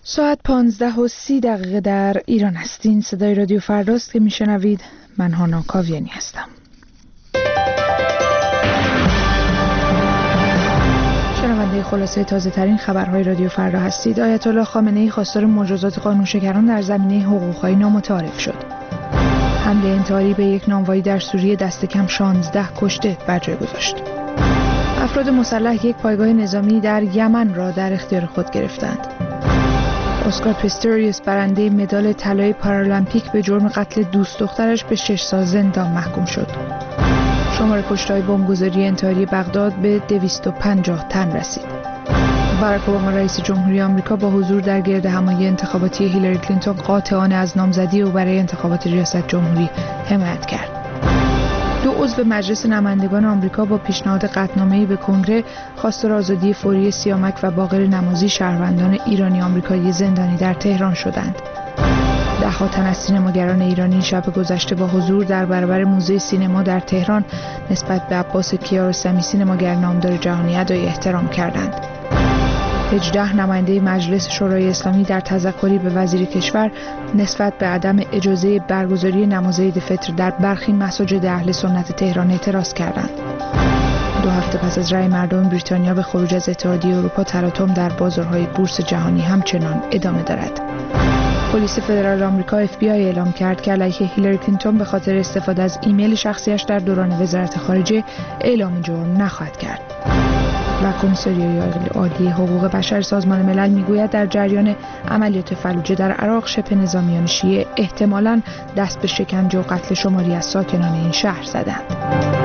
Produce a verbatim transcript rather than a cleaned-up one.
ساعت پانزده و سی دقیقه در ایران هستین. صدای رادیو فرداست که میشنوید. من هانا کاویانی هستم. شنونده خلاصه تازه ترین خبرهای رادیو فردا هستید. آیت الله خامنه‌ای خواستار مجازات قانونشکنان در زمینه حقوق‌های نامتعارف شد. حمله انتحاری به یک نانوایی در سوریه دست کم شانزده کشته بر جای گذاشت. افراد مسلح یک پایگاه نظامی در یمن را در اختیار خود گرفتند. اسکار پیستوریوس برنده مدال طلای پارالمپیک به جرم قتل دوست دخترش به شش سال زندان محکوم شد. شمار کشته‌های بمبگذاری انتحاری بغداد به دویست و پنجاه تن رسید. باراک اوباما رئیس جمهوری آمریکا با حضور در گردهمایی انتخاباتی هیلاری کلینتون قاطعانه از نامزدی او برای انتخابات ریاست جمهوری حمایت کرد. دو عضو مجلس نمایندگان آمریکا با پیشنهاد قطعنامه‌ای به کنگره خواستار آزادی فوری سیامک و باقر نمازی شهروندان ایرانی آمریکایی زندانی در تهران شدند. ده‌ها تن از سینماگران ایرانی شب گذشته با حضور در برابر موزه سینما در تهران نسبت به عباس کیارستمی سینماگر نامدار جهانی ادای احترام کردند. هجده نماینده مجلس شورای اسلامی در تذکری به وزیر کشور نسبت به عدم اجازه برگزاری نماز عید فطر در برخی مساجد اهل سنت تهران اعتراض کردند. دو هفته پس از رأی مردم بریتانیا به خروج از اتحادیه اروپا، تلاطم در بازارهای بورس جهانی همچنان ادامه دارد. پلیس فدرال آمریکا اف بی آی اعلام کرد که علیه هیلاری کلینتون به خاطر استفاده از ایمیل شخصیش در دوران وزارت خارجه اعلام جرم نخواهد کرد. و کمیساریای عالی حقوق بشر سازمان ملل میگوید در جریان عملیات فلوجه در عراق شبه نظامیان شیعه احتمالاً دست به شکنجه و قتل شماری از ساکنان این شهر زدند.